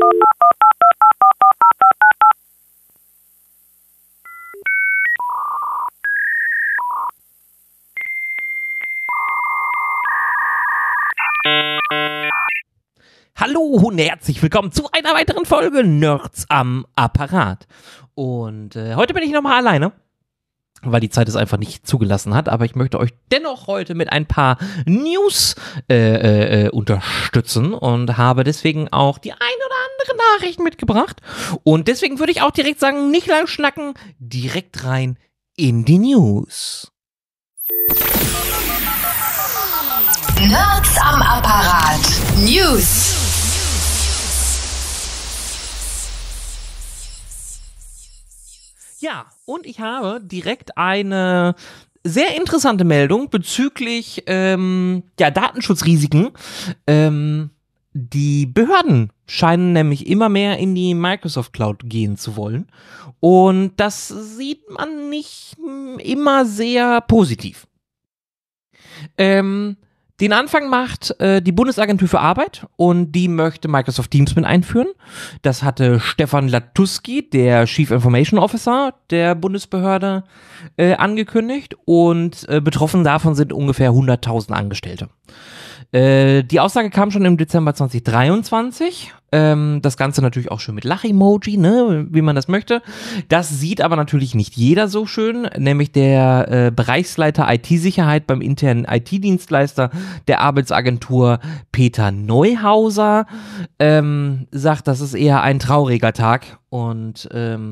Hallo und herzlich willkommen zu einer weiteren Folge Nerds am Apparat. Und heute bin ich nochmal alleine, weil die Zeit es einfach nicht zugelassen hat. Aber ich möchte euch dennoch heute mit ein paar News unterstützen und habe deswegen auch die ein oder andere Nachricht mitgebracht. Und deswegen würde ich auch direkt sagen, nicht lang schnacken, direkt rein in die News. Nerds am Apparat. News. Ja, und ich habe direkt eine sehr interessante Meldung bezüglich Datenschutzrisiken. Die Behörden scheinen nämlich immer mehr in die Microsoft Cloud gehen zu wollen. Und das sieht man nicht immer sehr positiv. Den Anfang macht die Bundesagentur für Arbeit und die möchte Microsoft Teams mit einführen. Das hatte Stefan Latuszki, der Chief Information Officer der Bundesbehörde, angekündigt und betroffen davon sind ungefähr 100.000 Angestellte. Die Aussage kam schon im Dezember 2023. Das Ganze natürlich auch schön mit Lach-Emoji, ne, wie man das möchte. Das sieht aber natürlich nicht jeder so schön, nämlich der Bereichsleiter IT-Sicherheit beim internen IT-Dienstleister der Arbeitsagentur Peter Neuhauser sagt, das ist eher ein trauriger Tag und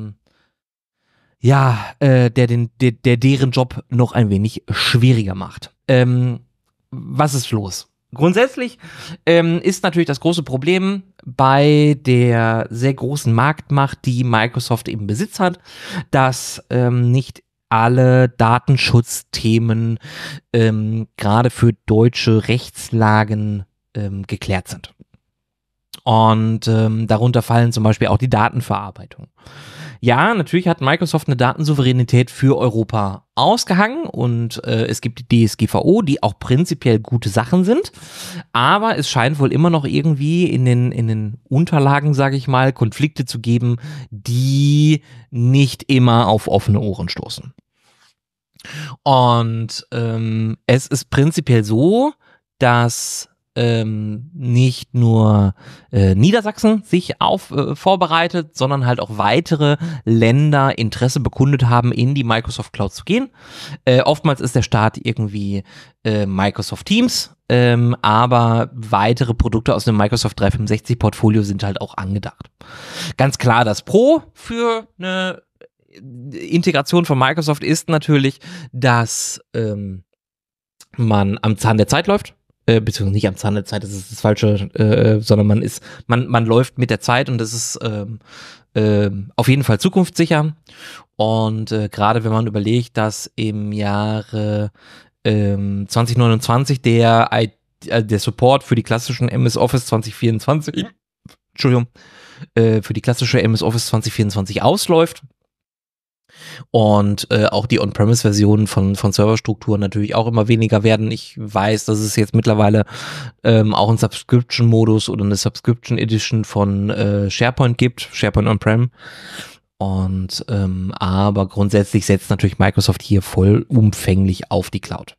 der deren Job noch ein wenig schwieriger macht. Was ist los? Grundsätzlich ist natürlich das große Problem bei der sehr großen Marktmacht, die Microsoft im Besitz hat, dass nicht alle Datenschutzthemen gerade für deutsche Rechtslagen geklärt sind. Und darunter fallen zum Beispiel auch die Datenverarbeitung. Ja, natürlich hat Microsoft eine Datensouveränität für Europa ausgehangen und es gibt die DSGVO, die auch prinzipiell gute Sachen sind, aber es scheint wohl immer noch irgendwie in den Unterlagen, sage ich mal, Konflikte zu geben, die nicht immer auf offene Ohren stoßen. Und es ist prinzipiell so, dass nicht nur Niedersachsen sich vorbereitet, sondern halt auch weitere Länder Interesse bekundet haben, in die Microsoft Cloud zu gehen. Oftmals ist der Start irgendwie Microsoft Teams, aber weitere Produkte aus dem Microsoft 365 Portfolio sind halt auch angedacht. Ganz klar, das Pro für eine Integration von Microsoft ist natürlich, dass man am Zahn der Zeit läuft. Beziehungsweise nicht am Zahn der Zeit, das ist das Falsche, sondern man läuft mit der Zeit und das ist auf jeden Fall zukunftssicher. Und gerade wenn man überlegt, dass im Jahre 2029 der Support für die klassischen MS Office 2024, für die klassische MS Office 2024 ausläuft, und auch die On-Premise-Versionen von Serverstrukturen natürlich auch immer weniger werden. Ich weiß, dass es jetzt mittlerweile auch einen Subscription-Modus oder eine Subscription Edition von SharePoint gibt, SharePoint On-Prem. Und aber grundsätzlich setzt natürlich Microsoft hier vollumfänglich auf die Cloud.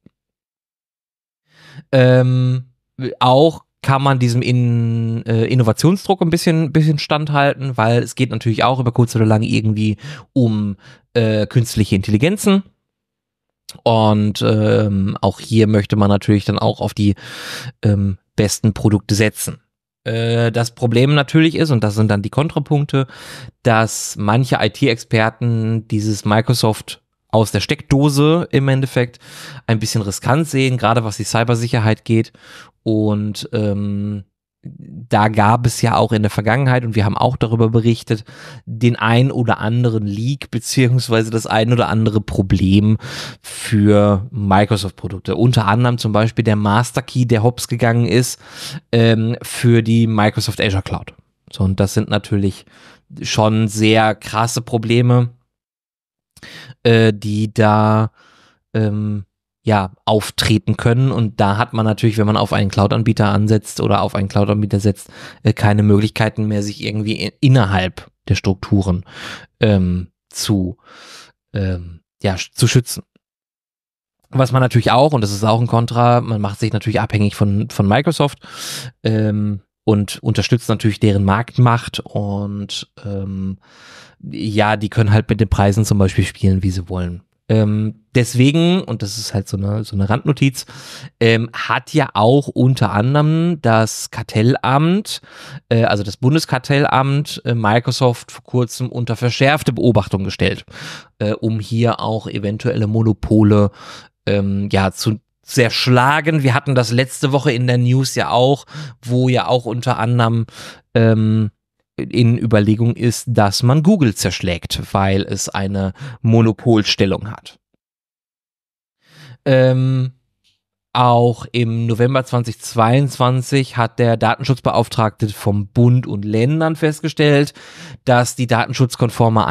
Auch kann man diesem Innovationsdruck ein bisschen standhalten, weil es geht natürlich auch über kurz oder lang irgendwie um künstliche Intelligenzen. Und auch hier möchte man natürlich dann auch auf die besten Produkte setzen. Das Problem natürlich ist, und das sind dann die Kontrapunkte, dass manche IT-Experten dieses Microsoft aus der Steckdose im Endeffekt ein bisschen riskant sehen, gerade was die Cybersicherheit geht. Und da gab es ja auch in der Vergangenheit, und wir haben auch darüber berichtet, den ein oder anderen Leak beziehungsweise das ein oder andere Problem für Microsoft-Produkte. Unter anderem zum Beispiel der Master Key, der hops gegangen ist für die Microsoft Azure Cloud. So, und das sind natürlich schon sehr krasse Probleme, die da auftreten können. Und da hat man natürlich, wenn man auf einen Cloud-Anbieter ansetzt oder auf einen Cloud-Anbieter setzt, keine Möglichkeiten mehr, sich irgendwie innerhalb der Strukturen zu schützen. Was man natürlich auch, und das ist auch ein Kontra, man macht sich natürlich abhängig von Microsoft und unterstützt natürlich deren Marktmacht und die können halt mit den Preisen zum Beispiel spielen, wie sie wollen. Deswegen, und das ist halt so eine Randnotiz, hat ja auch unter anderem das Kartellamt, also das Bundeskartellamt, Microsoft vor kurzem unter verschärfte Beobachtung gestellt, um hier auch eventuelle Monopole zu zerschlagen. Wir hatten das letzte Woche in der News ja auch, wo ja auch unter anderem in Überlegung ist, dass man Google zerschlägt, weil es eine Monopolstellung hat. Auch im November 2022 hat der Datenschutzbeauftragte vom Bund und Ländern festgestellt, dass der datenschutzkonforme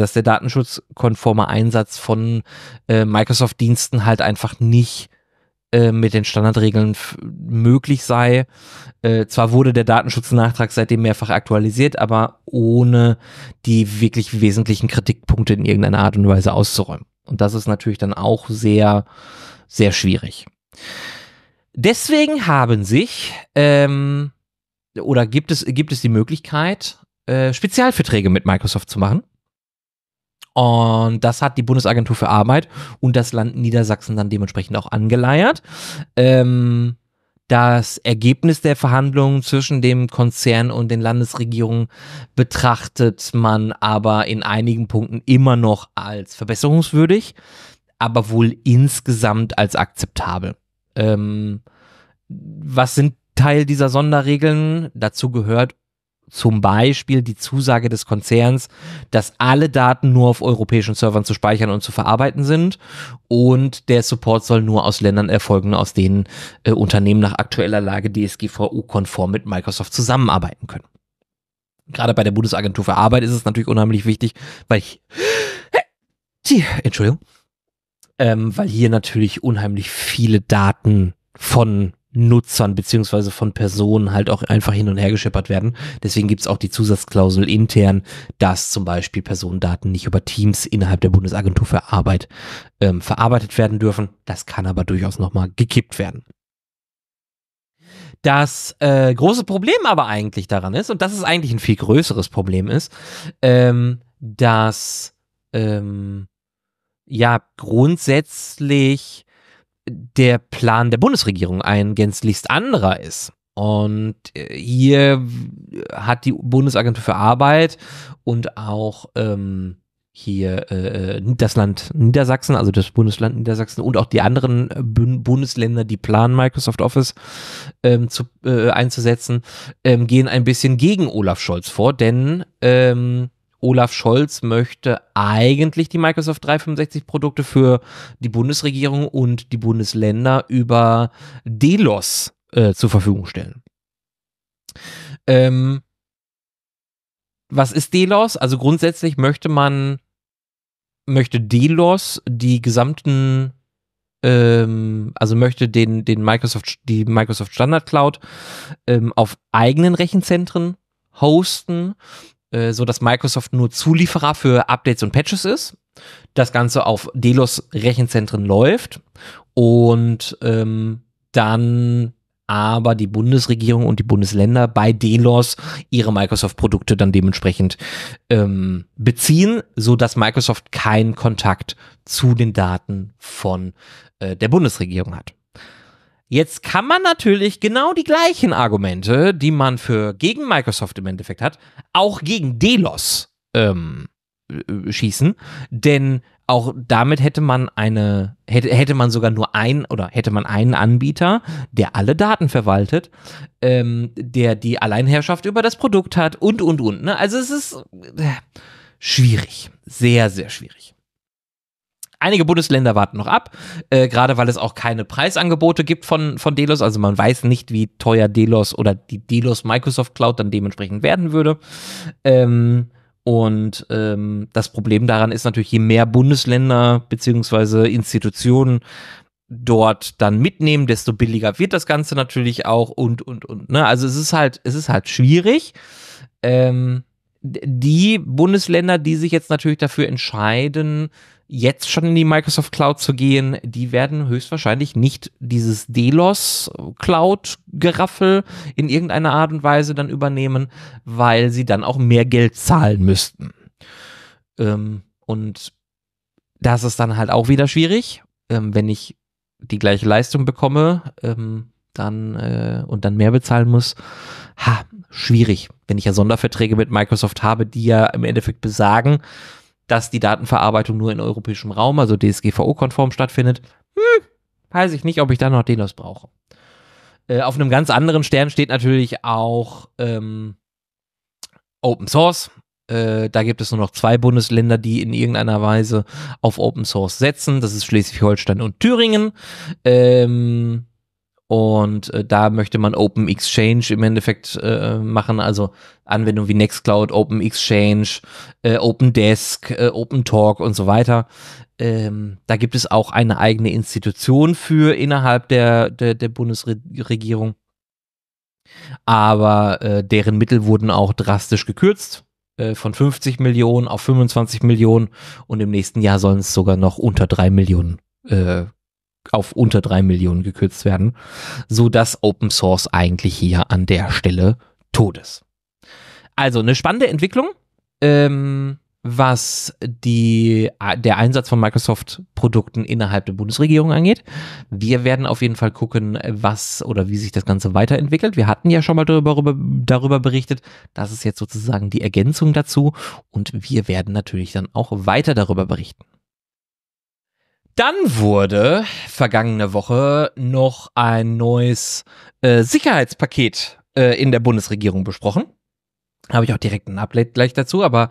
Einsatz von Microsoft-Diensten halt einfach nicht mit den Standardregeln möglich sei. Zwar wurde der Datenschutznachtrag seitdem mehrfach aktualisiert, aber ohne die wirklich wesentlichen Kritikpunkte in irgendeiner Art und Weise auszuräumen. Und das ist natürlich dann auch sehr, sehr schwierig. Deswegen haben sich gibt es die Möglichkeit, Spezialverträge mit Microsoft zu machen. Und das hat die Bundesagentur für Arbeit und das Land Niedersachsen dann dementsprechend auch angeleiert. Das Ergebnis der Verhandlungen zwischen dem Konzern und den Landesregierungen betrachtet man aber in einigen Punkten immer noch als verbesserungswürdig, aber wohl insgesamt als akzeptabel. Was sind Teil dieser Sonderregeln? Dazu gehört zum Beispiel die Zusage des Konzerns, dass alle Daten nur auf europäischen Servern zu speichern und zu verarbeiten sind und der Support soll nur aus Ländern erfolgen, aus denen Unternehmen nach aktueller Lage DSGVO-konform mit Microsoft zusammenarbeiten können. Gerade bei der Bundesagentur für Arbeit ist es natürlich unheimlich wichtig, weil hier natürlich unheimlich viele Daten von Nutzern beziehungsweise von Personen halt auch einfach hin und her geschippert werden. Deswegen gibt es auch die Zusatzklausel intern, dass zum Beispiel Personendaten nicht über Teams innerhalb der Bundesagentur für Arbeit verarbeitet werden dürfen. Das kann aber durchaus nochmal gekippt werden. Das große Problem aber eigentlich daran ist, und das ist eigentlich ein viel größeres Problem ist, dass grundsätzlich der Plan der Bundesregierung ein gänzlichst anderer ist. Und hier hat die Bundesagentur für Arbeit und auch das Land Niedersachsen, also das Bundesland Niedersachsen und auch die anderen Bundesländer, die planen, Microsoft Office einzusetzen, gehen ein bisschen gegen Olaf Scholz vor, denn Olaf Scholz möchte eigentlich die Microsoft 365 Produkte für die Bundesregierung und die Bundesländer über Delos zur Verfügung stellen. Was ist Delos? Also grundsätzlich möchte Delos die gesamten möchte die Microsoft Standard Cloud auf eigenen Rechenzentren hosten, so dass Microsoft nur Zulieferer für Updates und Patches ist. Das Ganze auf Delos Rechenzentren läuft und dann aber die Bundesregierung und die Bundesländer bei Delos ihre Microsoft-Produkte dann dementsprechend beziehen, so dass Microsoft keinen Kontakt zu den Daten von der Bundesregierung hat. Jetzt kann man natürlich genau die gleichen Argumente, die man gegen Microsoft im Endeffekt hat, auch gegen Delos schießen, denn auch damit hätte man sogar nur einen Anbieter, der alle Daten verwaltet, der die Alleinherrschaft über das Produkt hat und. Ne? Also es ist schwierig, sehr, sehr schwierig. Einige Bundesländer warten noch ab, gerade weil es auch keine Preisangebote gibt von Delos. Also man weiß nicht, wie teuer Delos oder die Delos Microsoft Cloud dann dementsprechend werden würde. Das Problem daran ist natürlich, je mehr Bundesländer bzw. Institutionen dort dann mitnehmen, desto billiger wird das Ganze natürlich auch und, ne? Also es ist halt schwierig. Die Bundesländer, die sich jetzt natürlich dafür entscheiden, jetzt schon in die Microsoft Cloud zu gehen, die werden höchstwahrscheinlich nicht dieses DDoS-Cloud-Geraffel in irgendeiner Art und Weise dann übernehmen, weil sie dann auch mehr Geld zahlen müssten. Und das ist dann halt auch wieder schwierig, wenn ich die gleiche Leistung bekomme, dann mehr bezahlen muss. Schwierig, wenn ich ja Sonderverträge mit Microsoft habe, die ja im Endeffekt besagen, dass die Datenverarbeitung nur in europäischem Raum, also DSGVO-konform stattfindet. Weiß ich nicht, ob ich da noch DDoS brauche. Auf einem ganz anderen Stern steht natürlich auch Open Source. Da gibt es nur noch 2 Bundesländer, die in irgendeiner Weise auf Open Source setzen. Das ist Schleswig-Holstein und Thüringen. Da möchte man Open Exchange im Endeffekt machen, also Anwendungen wie Nextcloud, Open Exchange, Open Desk, Open Talk und so weiter. Da gibt es auch eine eigene Institution für innerhalb der Bundesregierung. Aber deren Mittel wurden auch drastisch gekürzt. Von 50 Millionen auf 25 Millionen und im nächsten Jahr sollen es sogar noch unter 3 Millionen auf unter 3 Millionen gekürzt werden, sodass Open Source eigentlich hier an der Stelle tot ist. Also eine spannende Entwicklung, was der Einsatz von Microsoft-Produkten innerhalb der Bundesregierung angeht. Wir werden auf jeden Fall gucken, wie sich das Ganze weiterentwickelt. Wir hatten ja schon mal darüber berichtet. Das ist jetzt sozusagen die Ergänzung dazu und wir werden natürlich dann auch weiter darüber berichten. Dann wurde vergangene Woche noch ein neues Sicherheitspaket in der Bundesregierung besprochen. Habe ich auch direkt ein Update gleich dazu, aber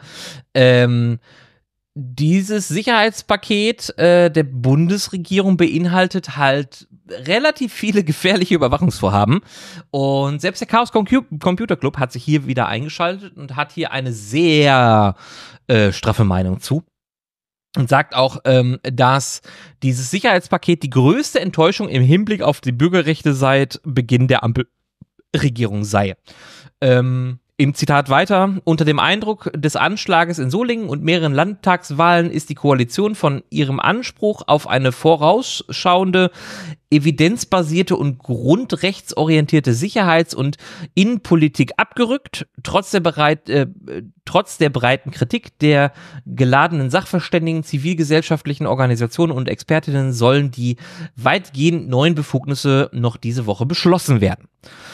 dieses Sicherheitspaket der Bundesregierung beinhaltet halt relativ viele gefährliche Überwachungsvorhaben und selbst der Chaos Computer Club hat sich hier wieder eingeschaltet und hat hier eine sehr straffe Meinung zu. Und sagt auch, dass dieses Sicherheitspaket die größte Enttäuschung im Hinblick auf die Bürgerrechte seit Beginn der Ampelregierung sei. Im Zitat weiter, unter dem Eindruck des Anschlages in Solingen und mehreren Landtagswahlen ist die Koalition von ihrem Anspruch auf eine vorausschauende, evidenzbasierte und grundrechtsorientierte Sicherheits- und Innenpolitik abgerückt. Trotz der breiten Kritik der geladenen Sachverständigen, zivilgesellschaftlichen Organisationen und Expertinnen sollen die weitgehend neuen Befugnisse noch diese Woche beschlossen werden.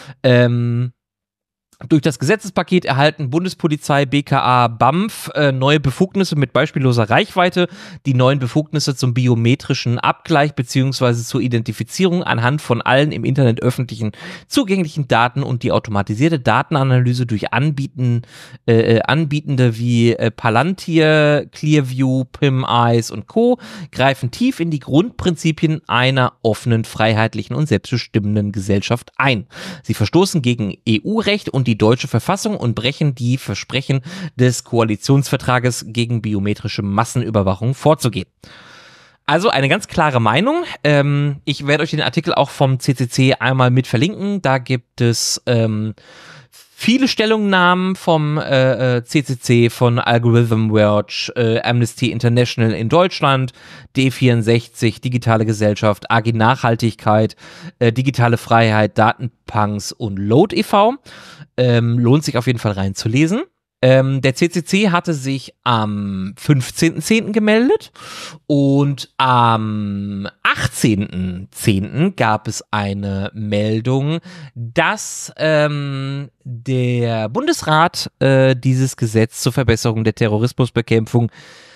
Durch das Gesetzespaket erhalten Bundespolizei, BKA, BAMF neue Befugnisse mit beispielloser Reichweite. Die neuen Befugnisse zum biometrischen Abgleich bzw. zur Identifizierung anhand von allen im Internet öffentlichen zugänglichen Daten und die automatisierte Datenanalyse durch Anbietende wie Palantir, Clearview, PIM-Eyes und Co. greifen tief in die Grundprinzipien einer offenen, freiheitlichen und selbstbestimmenden Gesellschaft ein. Sie verstoßen gegen EU-Recht und die deutsche Verfassung und brechen die Versprechen des Koalitionsvertrages gegen biometrische Massenüberwachung vorzugehen. Also eine ganz klare Meinung. Ich werde euch den Artikel auch vom CCC einmal mit verlinken. Da gibt es viele Stellungnahmen vom CCC, von Algorithm Watch, Amnesty International in Deutschland, D64, Digitale Gesellschaft, AG Nachhaltigkeit, Digitale Freiheit, Datenpunks und Load e.V. Lohnt sich auf jeden Fall reinzulesen. Der CCC hatte sich am 15.10. gemeldet und am 18.10. gab es eine Meldung, dass der Bundesrat dieses Gesetz zur Verbesserung der Terrorismusbekämpfung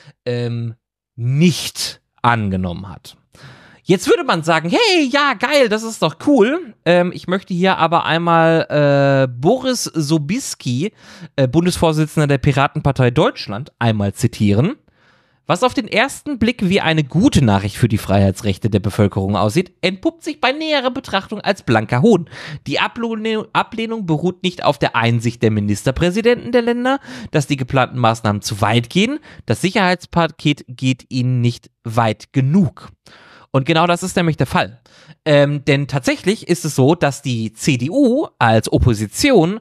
nicht angenommen hat. Jetzt würde man sagen, hey, ja, geil, das ist doch cool. Ich möchte hier aber einmal Boris Sobiski, Bundesvorsitzender der Piratenpartei Deutschland, einmal zitieren. Was auf den ersten Blick wie eine gute Nachricht für die Freiheitsrechte der Bevölkerung aussieht, entpuppt sich bei näherer Betrachtung als blanker Hohn. Die Ablehnung beruht nicht auf der Einsicht der Ministerpräsidenten der Länder, dass die geplanten Maßnahmen zu weit gehen. Das Sicherheitspaket geht ihnen nicht weit genug. Und genau das ist nämlich der Fall. Denn tatsächlich ist es so, dass die CDU als Opposition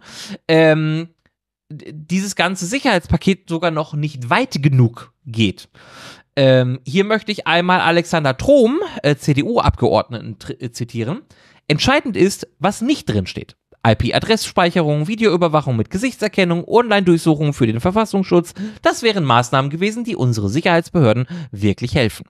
dieses ganze Sicherheitspaket sogar noch nicht weit genug geht. Hier möchte ich einmal Alexander Trom, CDU-Abgeordneten, zitieren. Entscheidend ist, was nicht drin steht. IP-Adressspeicherung, Videoüberwachung mit Gesichtserkennung, Online-Durchsuchung für den Verfassungsschutz, das wären Maßnahmen gewesen, die unsere Sicherheitsbehörden wirklich helfen.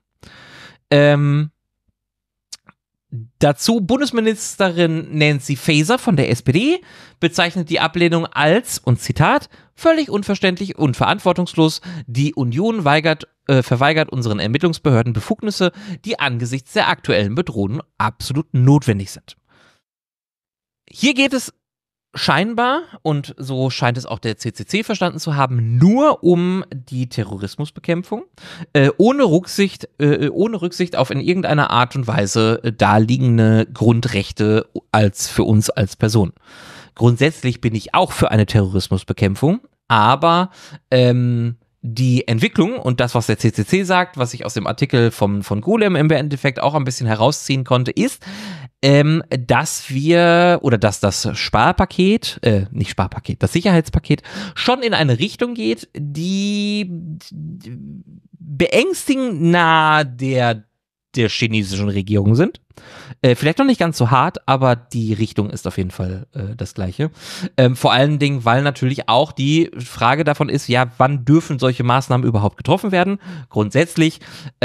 Dazu Bundesministerin Nancy Faeser von der SPD bezeichnet die Ablehnung als, und Zitat, völlig unverständlich und verantwortungslos. Die Union verweigert unseren Ermittlungsbehörden Befugnisse, die angesichts der aktuellen Bedrohung absolut notwendig sind. Hier geht es scheinbar, und so scheint es auch der CCC verstanden zu haben, nur um die Terrorismusbekämpfung, ohne Rücksicht auf in irgendeiner Art und Weise daliegende Grundrechte für uns als Person. Grundsätzlich bin ich auch für eine Terrorismusbekämpfung, aber die Entwicklung und das, was der CCC sagt, was ich aus dem Artikel von Golem im Endeffekt auch ein bisschen herausziehen konnte, ist, dass das Sparpaket, das Sicherheitspaket schon in eine Richtung geht, die beängstigend nahe der chinesischen Regierung sind. Vielleicht noch nicht ganz so hart, aber die Richtung ist auf jeden Fall das Gleiche. Vor allen Dingen, weil natürlich auch die Frage davon ist, ja, wann dürfen solche Maßnahmen überhaupt getroffen werden? Grundsätzlich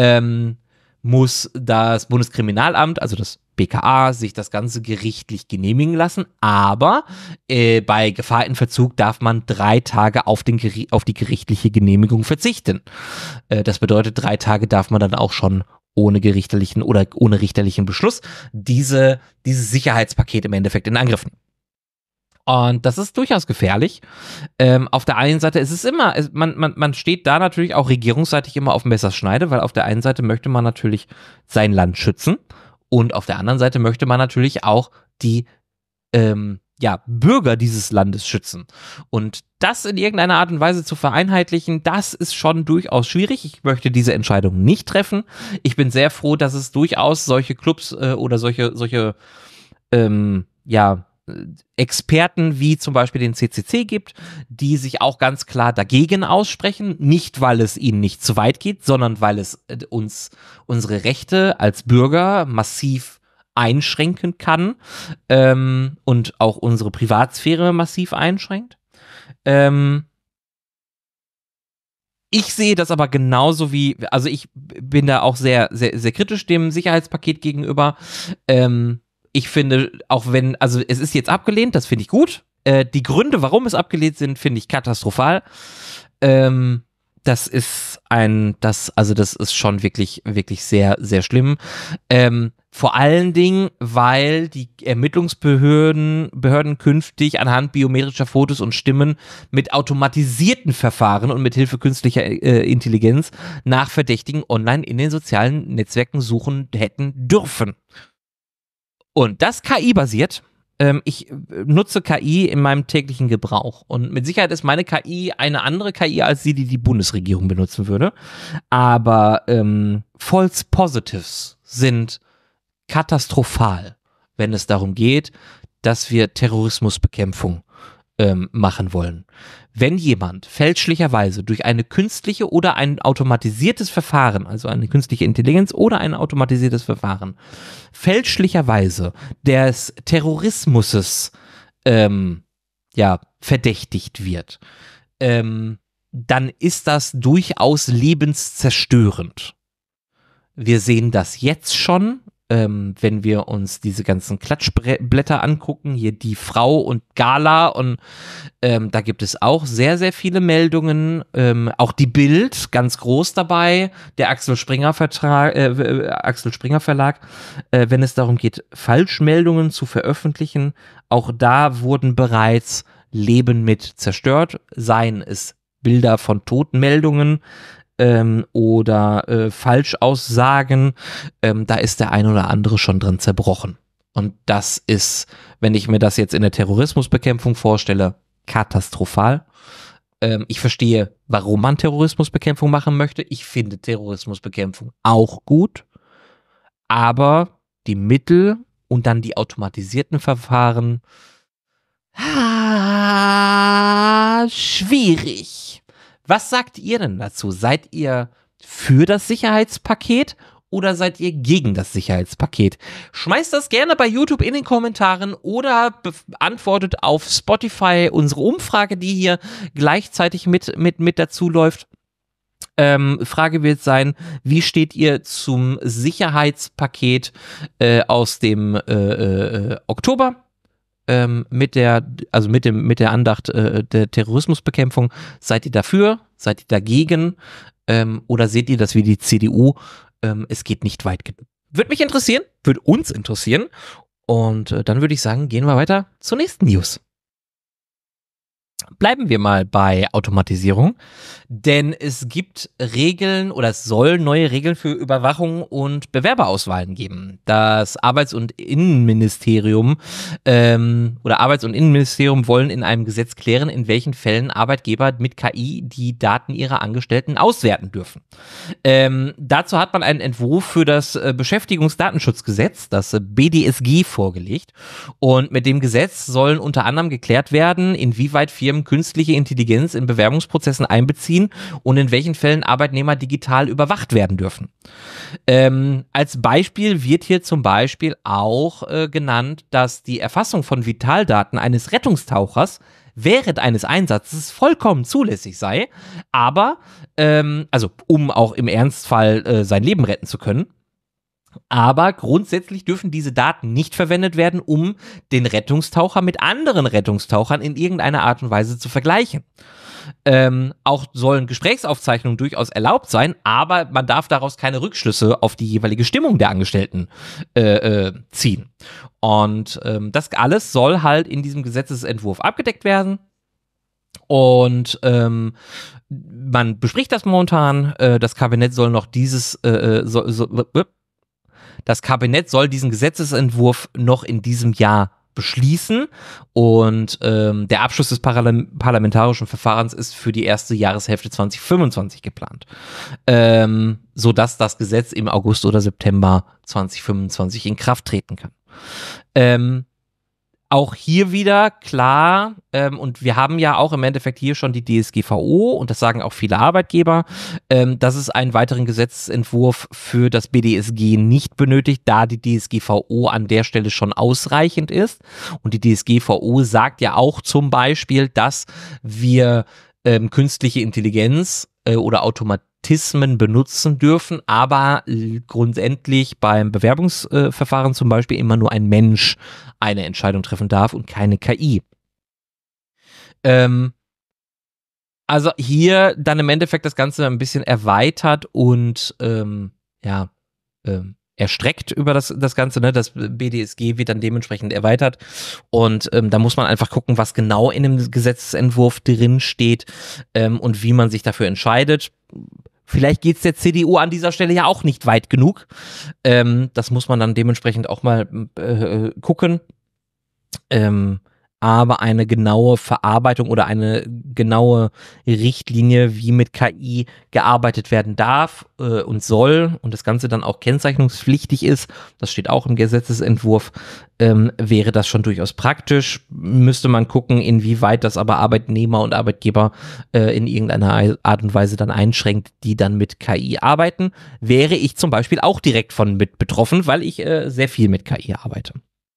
muss das Bundeskriminalamt, also das BKA, sich das Ganze gerichtlich genehmigen lassen, aber bei Gefahr in Verzug darf man 3 Tage auf die gerichtliche Genehmigung verzichten. Das bedeutet, 3 Tage darf man dann auch schon ohne richterlichen Beschluss dieses Sicherheitspaket im Endeffekt in Angriff nehmen. Und das ist durchaus gefährlich. Auf der einen Seite ist es immer, man steht da natürlich auch regierungsseitig immer auf Messerschneide, weil auf der einen Seite möchte man natürlich sein Land schützen und auf der anderen Seite möchte man natürlich auch die Bürger dieses Landes schützen. Und das in irgendeiner Art und Weise zu vereinheitlichen, das ist schon durchaus schwierig. Ich möchte diese Entscheidung nicht treffen. Ich bin sehr froh, dass es durchaus solche Clubs oder solche Experten wie zum Beispiel den CCC gibt, die sich auch ganz klar dagegen aussprechen. Nicht, weil es ihnen nicht zu weit geht, sondern weil es uns unsere Rechte als Bürger massiv einschränken kann und auch unsere Privatsphäre massiv einschränkt. Ich sehe das aber genauso also ich bin da auch sehr, sehr, sehr kritisch dem Sicherheitspaket gegenüber. Ich finde, also es ist jetzt abgelehnt, das finde ich gut. Die Gründe, warum es abgelehnt sind, finde ich katastrophal. Das ist schon wirklich, wirklich sehr, sehr schlimm. Vor allen Dingen, weil die Ermittlungsbehörden künftig anhand biometrischer Fotos und Stimmen mit automatisierten Verfahren und mit Hilfe künstlicher Intelligenz nach Verdächtigen online in den sozialen Netzwerken suchen hätten dürfen. Und das KI-basiert. Ich nutze KI in meinem täglichen Gebrauch und mit Sicherheit ist meine KI eine andere KI als die Bundesregierung benutzen würde, aber False Positives sind katastrophal, wenn es darum geht, dass wir Terrorismusbekämpfung machen wollen. Wenn jemand fälschlicherweise durch eine künstliche oder ein automatisiertes Verfahren, also eine künstliche Intelligenz oder ein automatisiertes Verfahren, fälschlicherweise des Terrorismus verdächtigt wird, dann ist das durchaus lebenszerstörend. Wir sehen das jetzt schon, wenn wir uns diese ganzen Klatschblätter angucken, hier die Frau und Gala und da gibt es auch sehr, sehr viele Meldungen, auch die Bild, ganz groß dabei, der Axel Springer Verlag, wenn es darum geht, Falschmeldungen zu veröffentlichen, auch da wurden bereits Leben mit zerstört, seien es Bilder von Totenmeldungen, oder Falschaussagen, da ist der ein oder andere schon dran zerbrochen. Und das ist, wenn ich mir das jetzt in der Terrorismusbekämpfung vorstelle, katastrophal. Ich verstehe, warum man Terrorismusbekämpfung machen möchte. Ich finde Terrorismusbekämpfung auch gut. aber die Mittel und dann die automatisierten Verfahren, schwierig. Was sagt ihr denn dazu? Seid ihr für das Sicherheitspaket oder seid ihr gegen das Sicherheitspaket? Schmeißt das gerne bei YouTube in den Kommentaren oder beantwortet auf Spotify unsere Umfrage, die hier gleichzeitig mit dazu läuft. Frage wird sein, wie steht ihr zum Sicherheitspaket aus dem Oktober? Mit der Andacht der Terrorismusbekämpfung. Seid ihr dafür? Seid ihr dagegen? Oder seht ihr das wie die CDU? Es geht nicht weit genug. Würde mich interessieren, würde uns interessieren. Und dann würde ich sagen, gehen wir weiter zur nächsten News. Bleiben wir mal bei Automatisierung, denn es gibt Regeln oder es soll neue Regeln für Überwachung und Bewerberauswahlen geben. Das Arbeits- und Innenministerium wollen in einem Gesetz klären, in welchen Fällen Arbeitgeber mit KI die Daten ihrer Angestellten auswerten dürfen. Dazu hat man einen Entwurf für das Beschäftigungsdatenschutzgesetz, das BDSG, vorgelegt. Und mit dem Gesetz sollen unter anderem geklärt werden, inwieweit Firmen künstliche Intelligenz in Bewerbungsprozessen einbeziehen und in welchen Fällen Arbeitnehmer digital überwacht werden dürfen. Als Beispiel wird hier zum Beispiel auch genannt, dass die Erfassung von Vitaldaten eines Rettungstauchers während eines Einsatzes vollkommen zulässig sei, aber, um auch im Ernstfall sein Leben retten zu können. Aber grundsätzlich dürfen diese Daten nicht verwendet werden, um den Rettungstaucher mit anderen Rettungstauchern in irgendeiner Art und Weise zu vergleichen. Auch sollen Gesprächsaufzeichnungen durchaus erlaubt sein, aber man darf daraus keine Rückschlüsse auf die jeweilige Stimmung der Angestellten ziehen. Und das alles soll halt in diesem Gesetzesentwurf abgedeckt werden. Und man bespricht das momentan. Das Kabinett soll noch Das Kabinett soll diesen Gesetzesentwurf noch in diesem Jahr beschließen und der Abschluss des parlamentarischen Verfahrens ist für die erste Jahreshälfte 2025 geplant, sodass das Gesetz im August oder September 2025 in Kraft treten kann. Auch hier wieder klar, und wir haben ja auch im Endeffekt hier schon die DSGVO und das sagen auch viele Arbeitgeber, dass es einen weiteren Gesetzentwurf für das BDSG nicht benötigt, da die DSGVO an der Stelle schon ausreichend ist. Und die DSGVO sagt ja auch zum Beispiel, dass wir künstliche Intelligenz oder Automatismen benutzen dürfen, aber grundsätzlich beim Bewerbungsverfahren zum Beispiel immer nur ein Mensch eine Entscheidung treffen darf und keine KI. Also hier dann im Endeffekt das Ganze ein bisschen erweitert und erstreckt über das Ganze, ne? Das BDSG wird dann dementsprechend erweitert und da muss man einfach gucken, was genau in dem Gesetzesentwurf drin steht und wie man sich dafür entscheidet. Vielleicht geht es der CDU an dieser Stelle ja auch nicht weit genug. Das muss man dann dementsprechend auch mal gucken. Aber eine genaue Verarbeitung oder eine genaue Richtlinie, wie mit KI gearbeitet werden darf und soll und das Ganze dann auch kennzeichnungspflichtig ist, das steht auch im Gesetzesentwurf, wäre das schon durchaus praktisch. Müsste man gucken, inwieweit das aber Arbeitnehmer und Arbeitgeber in irgendeiner Art und Weise dann einschränkt, die dann mit KI arbeiten. Wäre ich zum Beispiel auch direkt von mit betroffen, weil ich sehr viel mit KI arbeite.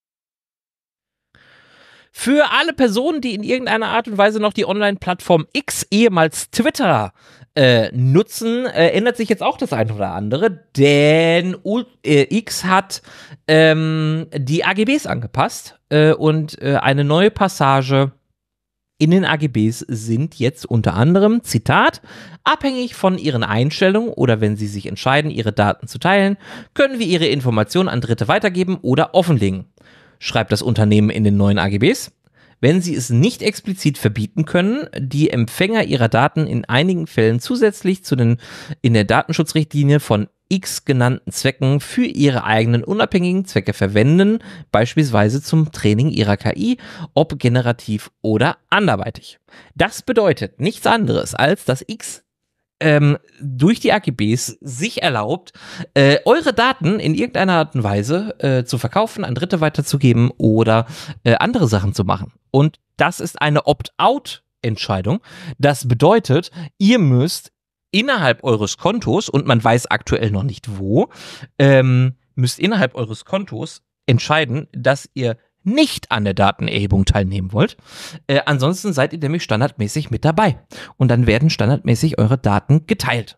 Für alle Personen, die in irgendeiner Art und Weise noch die Online-Plattform X, ehemals Twitter, nutzen, ändert sich jetzt auch das eine oder andere, denn X hat die AGBs angepasst und eine neue Passage in den AGBs sind jetzt unter anderem, Zitat, abhängig von Ihren Einstellungen oder wenn Sie sich entscheiden, Ihre Daten zu teilen, können wir Ihre Informationen an Dritte weitergeben oder offenlegen, schreibt das Unternehmen in den neuen AGBs. Wenn Sie es nicht explizit verbieten können, die Empfänger Ihrer Daten in einigen Fällen zusätzlich zu den in der Datenschutzrichtlinie von X genannten Zwecken für ihre eigenen unabhängigen Zwecke verwenden, beispielsweise zum Training ihrer KI, ob generativ oder anderweitig. Das bedeutet nichts anderes, als dass X durch die AGBs sich erlaubt, eure Daten in irgendeiner Art und Weise zu verkaufen, an Dritte weiterzugeben oder andere Sachen zu machen. Und das ist eine Opt-out-Entscheidung. Das bedeutet, ihr müsst innerhalb eures Kontos, und man weiß aktuell noch nicht wo, müsst innerhalb eures Kontos entscheiden, dass ihr nicht an der Datenerhebung teilnehmen wollt. Ansonsten seid ihr nämlich standardmäßig mit dabei. Und dann werden standardmäßig eure Daten geteilt.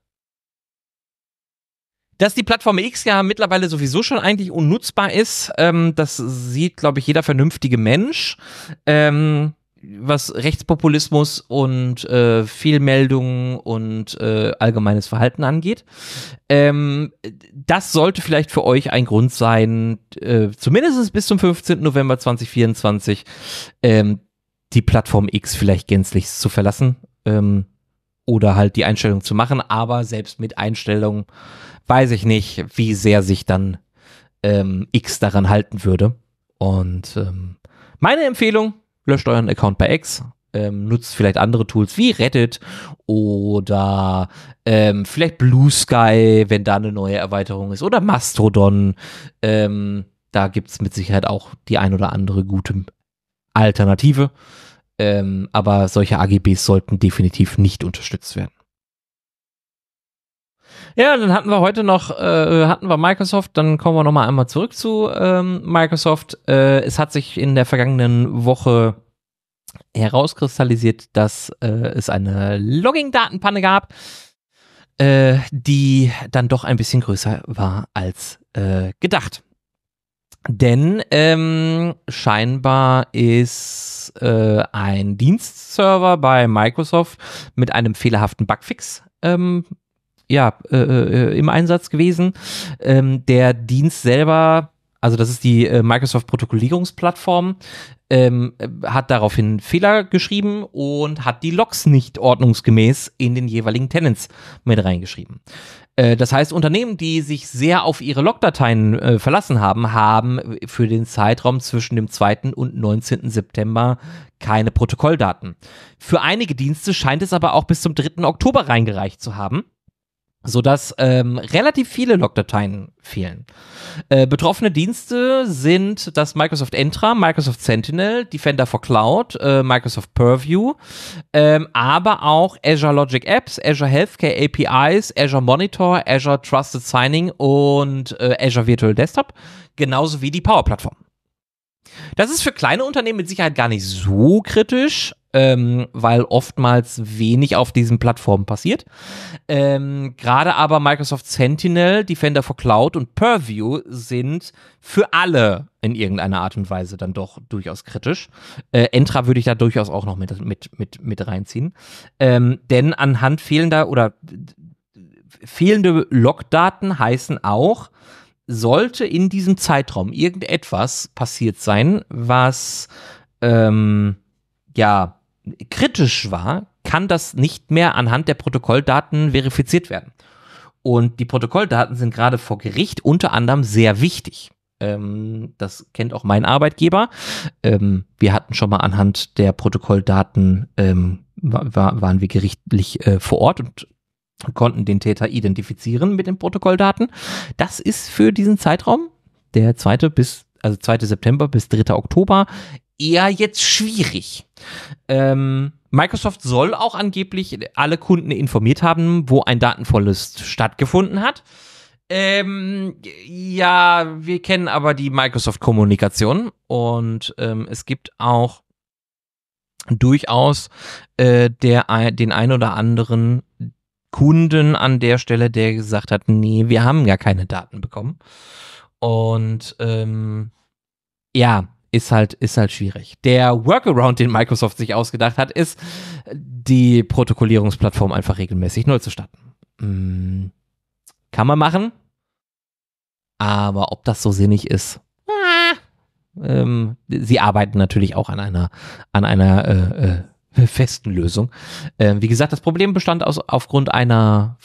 Dass die Plattform X ja mittlerweile sowieso schon eigentlich unnutzbar ist, das sieht, glaube ich, jeder vernünftige Mensch. Was Rechtspopulismus und Fehlmeldungen und allgemeines Verhalten angeht. Das sollte vielleicht für euch ein Grund sein, zumindest bis zum 15. November 2024 die Plattform X vielleicht gänzlich zu verlassen oder halt die Einstellung zu machen. Aber selbst mit Einstellung weiß ich nicht, wie sehr sich dann X daran halten würde. Und meine Empfehlung: löscht euren Account bei X, nutzt vielleicht andere Tools wie Reddit oder vielleicht Blue Sky, wenn da eine neue Erweiterung ist, oder Mastodon. Da gibt es mit Sicherheit auch die ein oder andere gute Alternative. Aber solche AGBs sollten definitiv nicht unterstützt werden. Ja, dann hatten wir heute noch Microsoft, dann kommen wir nochmal einmal zurück zu Microsoft. Es hat sich in der vergangenen Woche herauskristallisiert, dass es eine Logging-Datenpanne gab, die dann doch ein bisschen größer war als gedacht. Denn scheinbar ist ein Dienstserver bei Microsoft mit einem fehlerhaften Bugfix im Einsatz gewesen. Der Dienst selber, also das ist die Microsoft-Protokollierungsplattform, hat daraufhin Fehler geschrieben und hat die Logs nicht ordnungsgemäß in den jeweiligen Tenants mit reingeschrieben. Das heißt, Unternehmen, die sich sehr auf ihre Logdateien verlassen haben, haben für den Zeitraum zwischen dem 2. und 19. September keine Protokolldaten. Für einige Dienste scheint es aber auch bis zum 3. Oktober reingereicht zu haben, sodass relativ viele Logdateien fehlen. Betroffene Dienste sind das Microsoft Entra, Microsoft Sentinel, Defender for Cloud, Microsoft Purview, aber auch Azure Logic Apps, Azure Healthcare APIs, Azure Monitor, Azure Trusted Signing und Azure Virtual Desktop, genauso wie die Power Plattform. Das ist für kleine Unternehmen mit Sicherheit gar nicht so kritisch, weil oftmals wenig auf diesen Plattformen passiert. Gerade aber Microsoft Sentinel, Defender for Cloud und Purview sind für alle in irgendeiner Art und Weise dann doch durchaus kritisch. Entra würde ich da durchaus auch noch mit reinziehen. Denn anhand fehlende Logdaten heißen auch, sollte in diesem Zeitraum irgendetwas passiert sein, was kritisch war, kann das nicht mehr anhand der Protokolldaten verifiziert werden. Und die Protokolldaten sind gerade vor Gericht unter anderem sehr wichtig. Das kennt auch mein Arbeitgeber. Wir hatten schon mal anhand der Protokolldaten, waren wir gerichtlich vor Ort und konnten den Täter identifizieren mit den Protokolldaten. Das ist für diesen Zeitraum, der 2. September bis 3. Oktober, eher jetzt schwierig. Microsoft soll auch angeblich alle Kunden informiert haben, wo ein Datenverlust stattgefunden hat. Wir kennen aber die Microsoft-Kommunikation und es gibt auch durchaus den ein oder anderen Kunden an der Stelle, der gesagt hat, nee, wir haben ja keine Daten bekommen. Und ist halt schwierig. Der Workaround, den Microsoft sich ausgedacht hat, ist, die Protokollierungsplattform einfach regelmäßig neu zu starten. Kann man machen, aber ob das so sinnig ist, sie arbeiten natürlich auch an einer festen Lösung. Wie gesagt, das Problem bestand aufgrund einer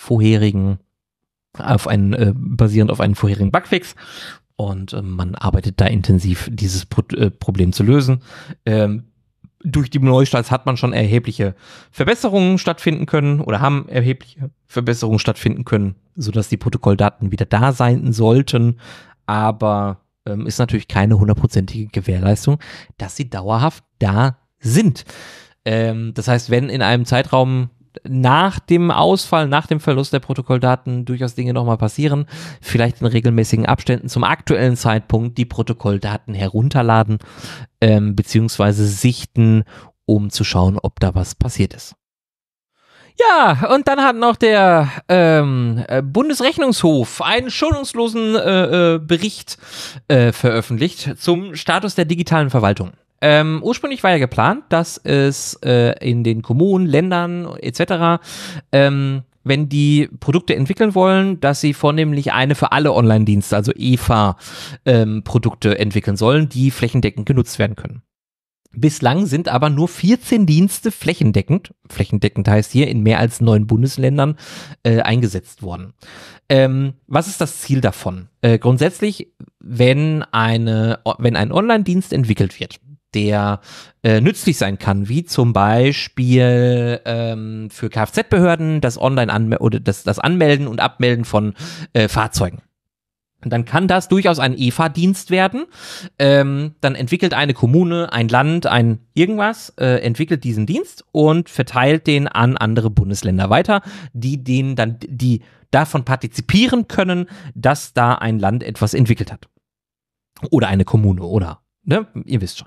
basierend auf einem vorherigen Bugfix. Und man arbeitet da intensiv, dieses Problem zu lösen. durch die Neustarts hat man schon erhebliche Verbesserungen stattfinden können oder haben erhebliche Verbesserungen stattfinden können, sodass die Protokolldaten wieder da sein sollten. Aber ist natürlich keine 100%ige Gewährleistung, dass sie dauerhaft da sind. Das heißt, wenn in einem Zeitraum nach dem Ausfall, nach dem Verlust der Protokolldaten durchaus Dinge nochmal passieren, vielleicht in regelmäßigen Abständen zum aktuellen Zeitpunkt die Protokolldaten herunterladen, beziehungsweise sichten, um zu schauen, ob da was passiert ist. Ja, und dann hat noch der Bundesrechnungshof einen schonungslosen Bericht veröffentlicht zum Status der digitalen Verwaltung. Ursprünglich war ja geplant, dass es in den Kommunen, Ländern etc., wenn die Produkte entwickeln wollen, dass sie vornehmlich eine für alle Online-Dienste, also EFA-Produkte entwickeln sollen, die flächendeckend genutzt werden können. Bislang sind aber nur 14 Dienste flächendeckend heißt hier in mehr als 9 Bundesländern, eingesetzt worden. Was ist das Ziel davon? Grundsätzlich, wenn ein Online-Dienst entwickelt wird, der nützlich sein kann, wie zum Beispiel für Kfz-Behörden das das Anmelden und Abmelden von Fahrzeugen. Und dann kann das durchaus ein EFA-Dienst werden. Dann entwickelt eine Kommune, ein Land, ein irgendwas, entwickelt diesen Dienst und verteilt den an andere Bundesländer weiter, die davon partizipieren können, dass da ein Land etwas entwickelt hat. Oder eine Kommune, oder, ne, ihr wisst schon.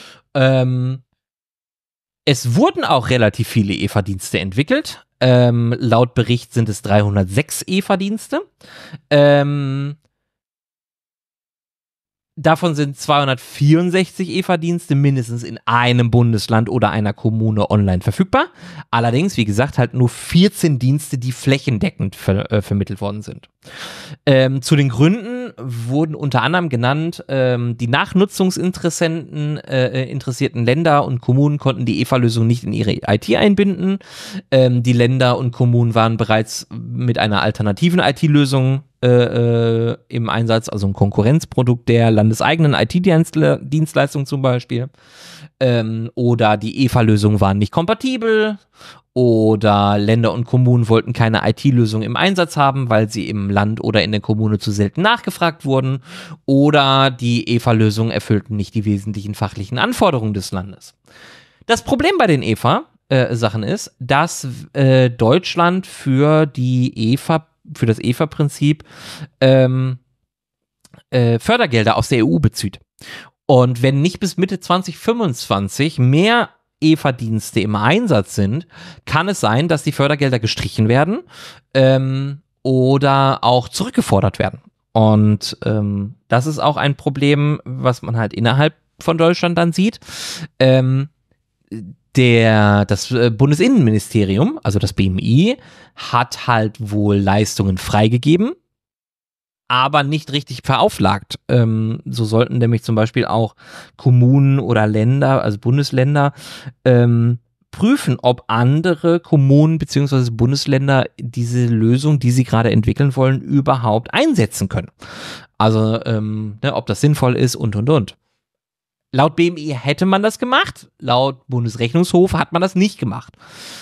Es wurden auch relativ viele EFA-Dienste entwickelt. Laut Bericht sind es 306 EFA-Dienste. Davon sind 264 EFA-Dienste mindestens in einem Bundesland oder einer Kommune online verfügbar. Allerdings, wie gesagt, halt nur 14 Dienste, die flächendeckend vermittelt worden sind. Zu den Gründen wurden unter anderem genannt, die Nachnutzungsinteressenten, interessierten Länder und Kommunen konnten die EFA-Lösung nicht in ihre IT einbinden. Die Länder und Kommunen waren bereits mit einer alternativen IT-Lösung im Einsatz, also ein Konkurrenzprodukt der landeseigenen IT-Dienstleistung zum Beispiel. Oder die EFA-Lösungen waren nicht kompatibel. Oder Länder und Kommunen wollten keine IT-Lösung im Einsatz haben, weil sie im Land oder in der Kommune zu selten nachgefragt wurden. Oder die EFA-Lösungen erfüllten nicht die wesentlichen fachlichen Anforderungen des Landes. Das Problem bei den EFA-Sachen ist, dass Deutschland für das EFA-Prinzip Fördergelder aus der EU bezieht. Und wenn nicht bis Mitte 2025 mehr EFA-Dienste im Einsatz sind, kann es sein, dass die Fördergelder gestrichen werden oder auch zurückgefordert werden. Und das ist auch ein Problem, was man halt innerhalb von Deutschland dann sieht. Das Bundesinnenministerium, also das BMI, hat halt wohl Leistungen freigegeben, aber nicht richtig verauflagt. So sollten nämlich zum Beispiel auch Kommunen oder Länder, also Bundesländer, prüfen, ob andere Kommunen bzw. Bundesländer diese Lösung, die sie gerade entwickeln wollen, überhaupt einsetzen können. Also, ob das sinnvoll ist und. Laut BMI hätte man das gemacht, laut Bundesrechnungshof hat man das nicht gemacht.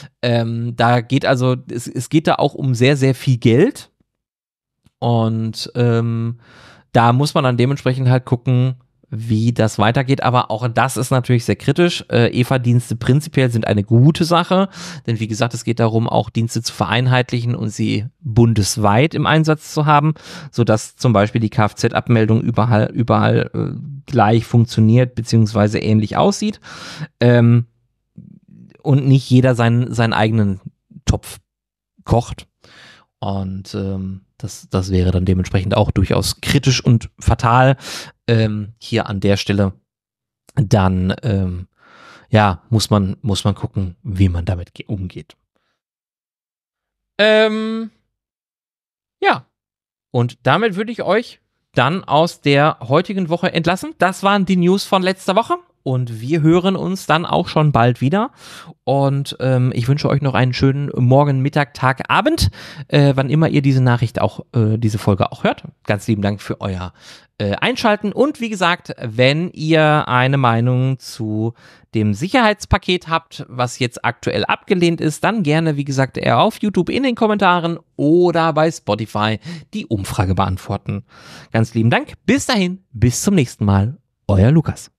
Es geht da auch um sehr, sehr viel Geld und da muss man dann dementsprechend halt gucken, wie das weitergeht, aber auch das ist natürlich sehr kritisch. EFA-Dienste prinzipiell sind eine gute Sache, denn wie gesagt, es geht darum, auch Dienste zu vereinheitlichen und sie bundesweit im Einsatz zu haben, sodass zum Beispiel die Kfz-Abmeldung überall gleich funktioniert beziehungsweise ähnlich aussieht und nicht jeder seinen eigenen Topf kocht. Und das wäre dann dementsprechend auch durchaus kritisch und fatal. Hier an der Stelle dann muss man gucken, wie man damit umgeht. Und damit würde ich euch dann aus der heutigen Woche entlassen. Das waren die News von letzter Woche und wir hören uns dann auch schon bald wieder. Und ich wünsche euch noch einen schönen Morgen, Mittag, Tag, Abend, wann immer ihr diese Nachricht auch, diese Folge auch hört. Ganz lieben Dank für euer Einschalten. Und wie gesagt, wenn ihr eine Meinung zu dem Sicherheitspaket habt, was jetzt aktuell abgelehnt ist, dann gerne, wie gesagt, eher auf YouTube in den Kommentaren oder bei Spotify die Umfrage beantworten. Ganz lieben Dank. Bis dahin, bis zum nächsten Mal. Euer Lukas.